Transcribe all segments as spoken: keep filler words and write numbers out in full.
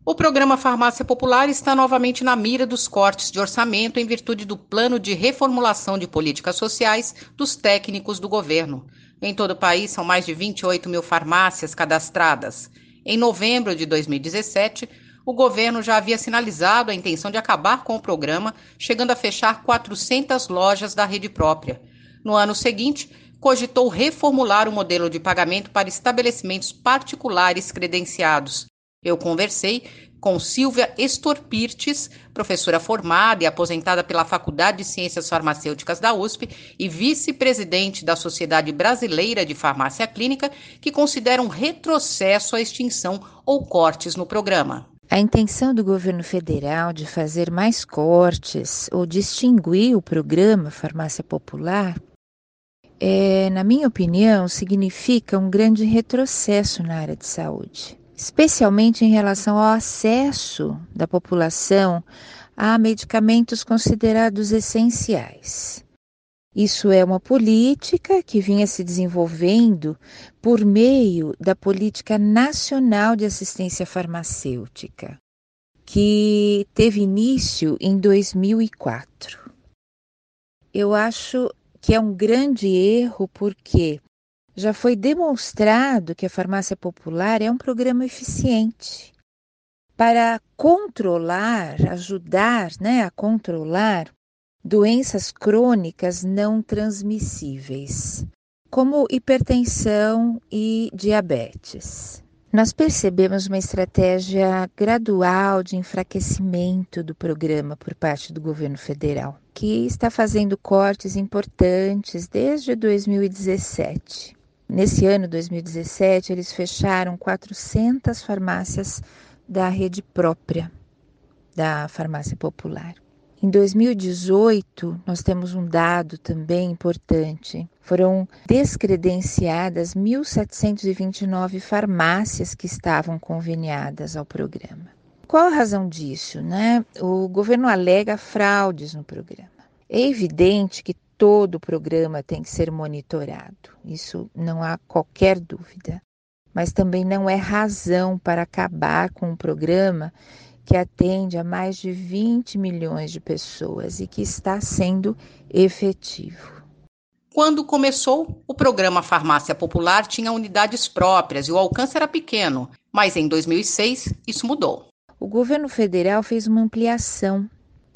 O programa Farmácia Popular está novamente na mira dos cortes de orçamento em virtude do plano de reformulação de políticas sociais dos técnicos do governo. Em todo o país, são mais de vinte e oito mil farmácias cadastradas. Em novembro de dois mil e dezessete, o governo já havia sinalizado a intenção de acabar com o programa, chegando a fechar quatrocentas lojas da rede própria. No ano seguinte, cogitou reformular o modelo de pagamento para estabelecimentos particulares credenciados. Eu conversei com Silvia Estorpirtes, professora formada e aposentada pela Faculdade de Ciências Farmacêuticas da U S P e vice-presidente da Sociedade Brasileira de Farmácia Clínica, que considera um retrocesso à extinção ou cortes no programa. A intenção do governo federal de fazer mais cortes ou de extinguir o programa Farmácia Popular, é, na minha opinião, significa um grande retrocesso na área de saúde, especialmente em relação ao acesso da população a medicamentos considerados essenciais. Isso é uma política que vinha se desenvolvendo por meio da Política Nacional de Assistência Farmacêutica, que teve início em dois mil e quatro. Eu acho que é um grande erro porque já foi demonstrado que a farmácia popular é um programa eficiente para controlar, ajudar, né, a controlar doenças crônicas não transmissíveis, como hipertensão e diabetes. Nós percebemos uma estratégia gradual de enfraquecimento do programa por parte do governo federal, que está fazendo cortes importantes desde dois mil e dezessete. Nesse ano, dois mil e dezessete, eles fecharam quatrocentas farmácias da rede própria da farmácia popular. Em dois mil e dezoito, nós temos um dado também importante. Foram descredenciadas mil setecentas e vinte e nove farmácias que estavam conveniadas ao programa. Qual a razão disso, né? O governo alega fraudes no programa. É evidente que todo o programa tem que ser monitorado, isso não há qualquer dúvida. Mas também não é razão para acabar com um programa que atende a mais de vinte milhões de pessoas e que está sendo efetivo. Quando começou, o programa Farmácia Popular tinha unidades próprias e o alcance era pequeno, mas em dois mil e seis isso mudou. O governo federal fez uma ampliação,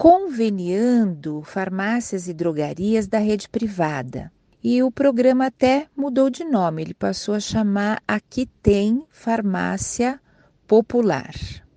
conveniando farmácias e drogarias da rede privada. E o programa até mudou de nome, ele passou a chamar Aqui Tem Farmácia Popular.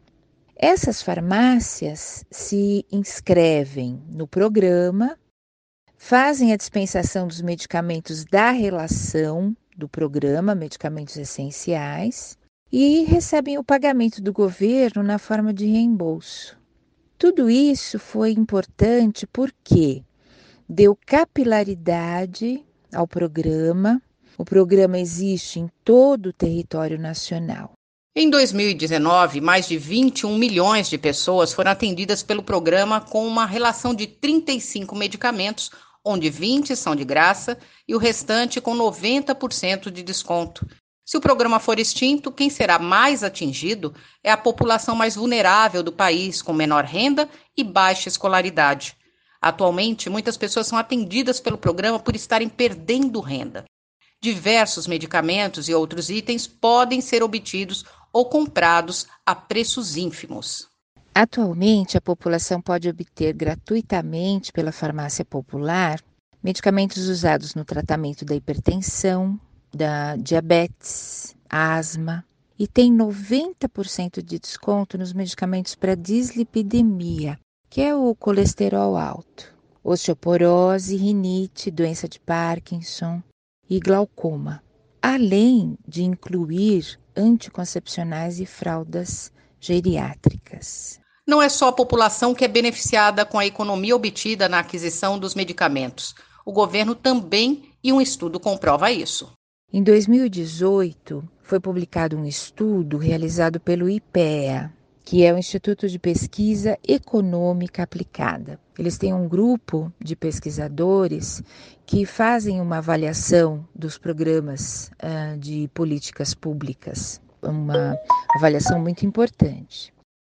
Essas farmácias se inscrevem no programa, fazem a dispensação dos medicamentos da relação do programa, medicamentos essenciais, e recebem o pagamento do governo na forma de reembolso. Tudo isso foi importante porque deu capilaridade ao programa. O programa existe em todo o território nacional. Em dois mil e dezenove, mais de vinte e um milhões de pessoas foram atendidas pelo programa com uma relação de trinta e cinco medicamentos, onde vinte são de graça e o restante com noventa por cento de desconto. Se o programa for extinto, quem será mais atingido é a população mais vulnerável do país, com menor renda e baixa escolaridade. Atualmente, muitas pessoas são atendidas pelo programa por estarem perdendo renda. Diversos medicamentos e outros itens podem ser obtidos ou comprados a preços ínfimos. Atualmente, a população pode obter gratuitamente pela farmácia popular medicamentos usados no tratamento da hipertensão, da diabetes, asma, e tem noventa por cento de desconto nos medicamentos para dislipidemia, que é o colesterol alto, osteoporose, rinite, doença de Parkinson e glaucoma, além de incluir anticoncepcionais e fraldas geriátricas. Não é só a população que é beneficiada com a economia obtida na aquisição dos medicamentos. O governo também, e um estudo comprova isso. Em dois mil e dezoito, foi publicado um estudo realizado pelo IPEA, que é o Instituto de Pesquisa Econômica Aplicada. Eles têm um grupo de pesquisadores que fazem uma avaliação dos programas uh, de políticas públicas, uma avaliação muito importante.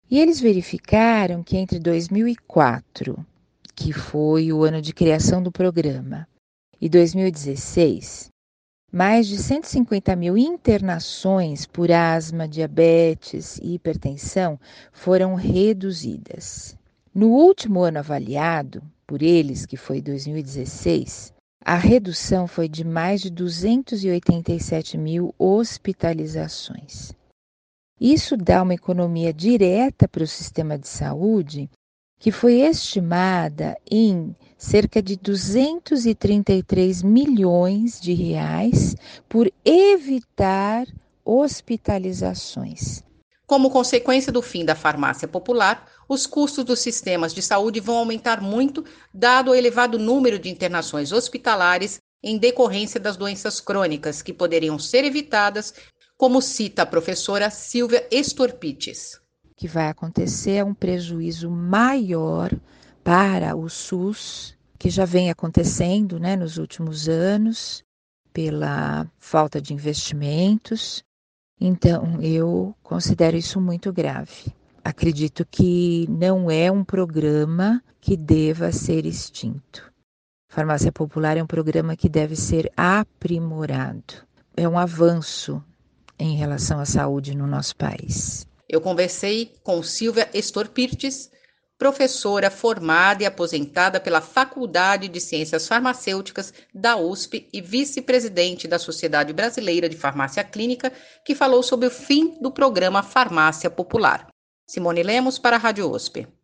E eles verificaram que entre dois mil e quatro, que foi o ano de criação do programa, e dois mil e dezesseis, mais de cento e cinquenta mil internações por asma, diabetes e hipertensão foram reduzidas. No último ano avaliado por eles, que foi dois mil e dezesseis, a redução foi de mais de duzentos e oitenta e sete mil hospitalizações. Isso dá uma economia direta para o sistema de saúde, que foi estimada em cerca de duzentos e trinta e três milhões de reais por evitar hospitalizações. Como consequência do fim da farmácia popular, os custos dos sistemas de saúde vão aumentar muito, dado o elevado número de internações hospitalares em decorrência das doenças crônicas que poderiam ser evitadas, como cita a professora Silvia Estorpites. O que vai acontecer é um prejuízo maior para o SUS, que já vem acontecendo, né, nos últimos anos, pela falta de investimentos. Então, eu considero isso muito grave. Acredito que não é um programa que deva ser extinto. Farmácia Popular é um programa que deve ser aprimorado. É um avanço em relação à saúde no nosso país. Eu conversei com Silvia Estorpites, professora formada e aposentada pela Faculdade de Ciências Farmacêuticas da U S P e vice-presidente da Sociedade Brasileira de Farmácia Clínica, que falou sobre o fim do programa Farmácia Popular. Simone Lemos para a Rádio U S P.